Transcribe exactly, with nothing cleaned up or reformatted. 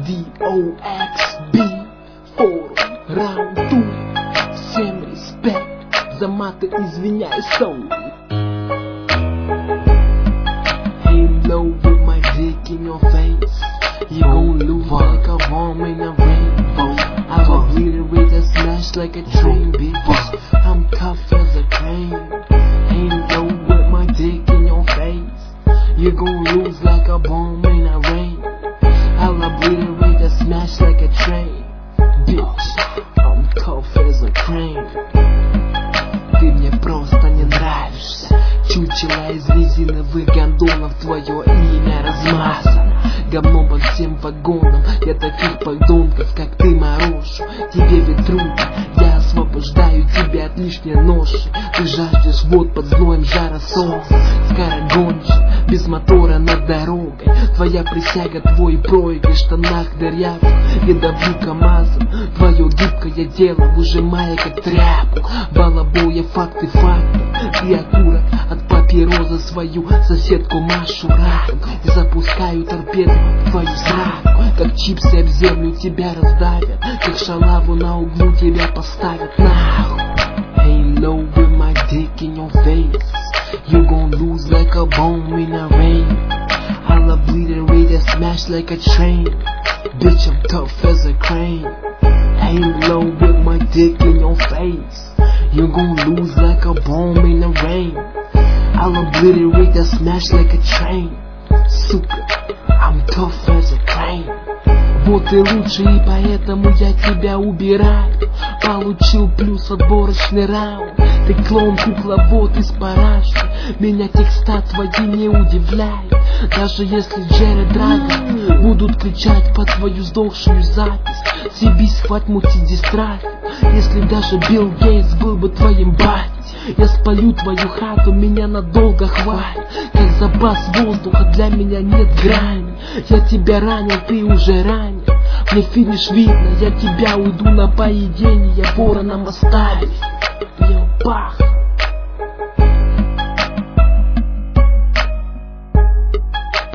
ди о икс би, форум, раунд two. Всем респект, за маты извиняюсь, соу. Halo with my dick in your face. You gon' lose like a bomb in a rainbow. I will obliterate and smash like a train, bitch. I'm tough as a crane. Halo with my dick in your face. You gon' lose like a bomb in a rain. I'll obliterate and smash like a train, bitch. I'm tough as a crane. Ты мне просто не нравишься. Чучело из резиновых гондонов, твое имя размазано говном по всем вагонам. Я таких подонков, как ты, морошу. Тебе ведь трудно, я освобождаю тебя от лишней ноши. Ты жаждешь вод под зноем жара солнца. Скорогонщик, без мотора над дорогой. Твоя присяга, твой проигрыш, в штанах дырявых. Я давлю КамАЗом, твое гибкое дело, выжимая как тряпку. Балабоя, факты фактов. Ты окурок от папироза свою соседку машу раком. И запускаю торпеду в твою сраку. Как чипсы об землю тебя раздавят, как шалаву на углу тебя поставят нахуй. Halo with my dick in your face. You gon' lose like a bomb in a rain. I'll obliterate and smash like a train. Bitch, I'm tough as a crane. Halo with my dick in your face. You gon' lose like a bomb in the rain. I'll obliterate and smash like a train. Сука, I'm tough as a crane. Вот и лучше, и поэтому я тебя убираю. Получил плюс отборочный раунд. Ты клоун, кукловод из параши. Меня текста твои не удивляют. Даже если Джерри Драгон будут кричать по твою сдохшую запись. Съебись, хвать мутить дистрафик. Если даже Билл Гейтс был бы твоим батей, я спалю твою хату, меня надолго хватит. Как запас воздуха, для меня нет грани. Я тебя ранил, ты уже ранен. Мне финиш видно, я тебя уйду на поедение вороном оставив. Бах.